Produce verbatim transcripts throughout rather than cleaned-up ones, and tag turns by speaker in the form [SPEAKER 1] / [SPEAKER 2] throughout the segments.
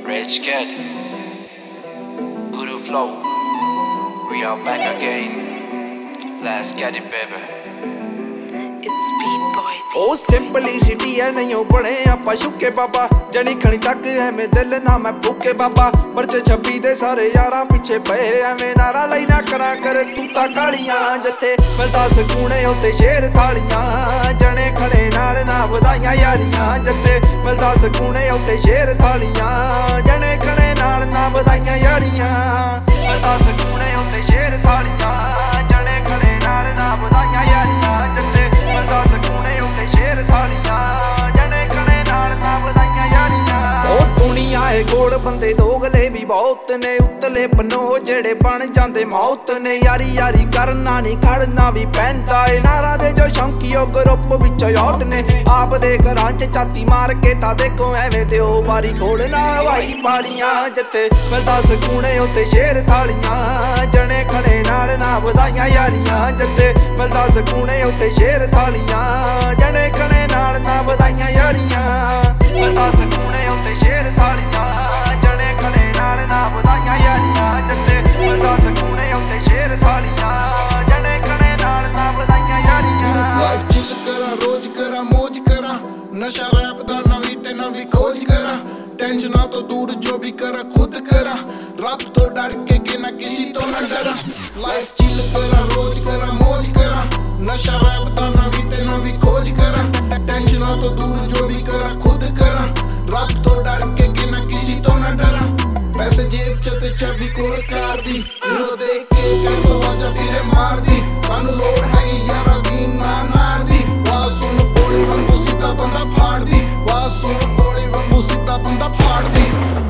[SPEAKER 1] Rich Kid, Guru Flow, we are back again. Let's get it, baby.
[SPEAKER 2] It's Beat Boy.
[SPEAKER 3] ओ simplicity है नहीं बने आपा शुके बाबा जनी खनी तक एवें दिल ना मैं भूखे बाबा परचे छब्बी दे सारे यारां पिछे पए एवें नारा लई ना करा कर तू ता कालियां जथे मिलदा सकूने उत्ते शेर थालियां जने खड़े नाल ना वधाइयां यारियां जथे मिलदा सकूने उत्ते शेर थालियां जने खड़े नाल ना वधाइयां यारियां मिलदा सकूने उत्ते शेर थालियां जने खड़े नाल ना वधाइयां यारियां जथे मिलदा सकूने उत्ते शेर थालियां जने खड़े नाल ना वधाइयां यारियां ओ दुनिया ए गोल बंदे दोगले भी बहुत ने उतले पनो जेड़े बन जांदे मौत ने यारी यारी करना नहीं खड़ना भी पैंदा ए नारा दे जो शौकीओ ग्रुप विच आउट ने आप दे घरां च छाती मार के ता देखो एवें दिओ बारी खोलना हवाई पारियां जिथे मिलदा सकूने उत्ते शेर थालियां जने खड़े नाल ना वधाइयां यारियां जिथे मिलदा सकूने उत्ते शेर थालियां जने खड़े नाल ना वधाइयां यारियां मिलदा सकूने उत्ते शेर थालियां जने खड़े नाल ना वधाइयां यारियां जिथे मिलदा सकूने उत्ते शेर थालियां जने खड़े नाल ना वधाइयां यारियां
[SPEAKER 4] लाइफ चिल करा रोज करा मौज करा नशा रैप दा नवी ते नवी खोज करा टेंशना तो दूर जो भी करा खुद करा रब तो डर के के ना किसी तो ना डरा लाइफ चिल करा रोज करा मौज करा नशा रैप दा नवी ते नवी खोज करा टेंशना तो दूर जो भी करा खुद करा रब तो डर के के ना किसी तो ना डरा पैसे जेब च ते चाबी कोल कार दी हीरो देख के कहतो आजा तेरे मार दी सानू लोड़ हैगी यारा दी ना नार दी वाह सुन गोली वांगू सीधा बंदा फाड़ दी वाह सुन गोली वांगू सीधा बंदा फाड़ दी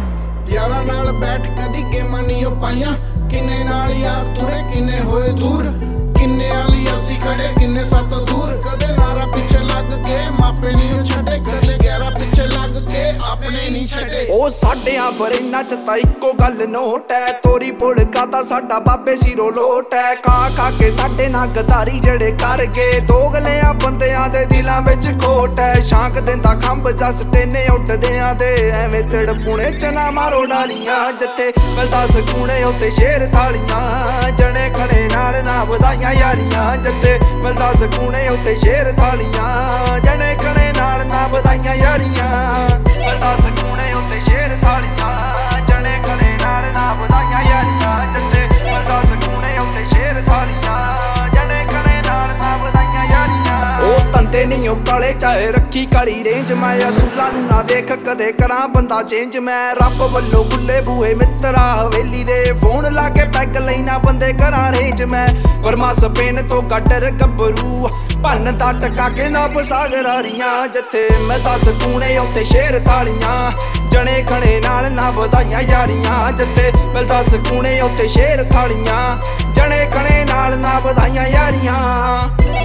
[SPEAKER 4] यारा नाल बैठ कदी गेमां नहीं हो पाइयां किन्ने नाल यार तुरे किन्ने होए दूर किन्ने आली असी खड़े किन्ने सातों दूर कदे नारा पिछे लग के मापे नहीं छड़े गले ग्यारह पिछे लग के अपने नहीं छड़े
[SPEAKER 3] ओ साडियां बरेना च ता इक्को गल नोट है तोरी पुल गादा साडा बाबे सिरो लोट है खा खा के साडे ना गदारी जड़े कर गए दोगलियां बंदियां दे दिलां विच खोट है शांक दिंदा खंभ जस टेने उड्डदियां दे एवें तड़पुणे च ना मारो डालियां जिथे मिलदा सकूने उत्ते शेर थालियां जने खड़े नाल ना वधाइयां यारियां जिथे मिलदा सकूने उत्ते शेर थालियां जने खड़े नाल ना वधाइयां यारियां मिलदा सकूने उत्ते शेर थालियां जने खड़े नाल ना वधाइयां यारियां जिथे मिलदा सकूने उत्ते शेर थालियां जने खड़े नाल ना वधाइयां यारियां ओ तंदे नहीं ओ काले चाहे रखी काली रेंज मैं असूलां नूं ना देख कदे करां बंदा चेंज मैं रब वल्लों खुले बूहे मित्रा हवेली दे फोन ला के पैग लेना बंदे करां रेंज मैं वर्मा स्पेन तो गड्डर गब्बरू भन्न दा टका के नाप सागरारियां जिथे मिलदा सकूने उत्ते शेर थालियां जने खड़े नाल ना वधाइयां यारियां जिथे मिलदा सकूने उत्ते शेर थालियां जने खड़े नाल ना वधाइयां यारियां।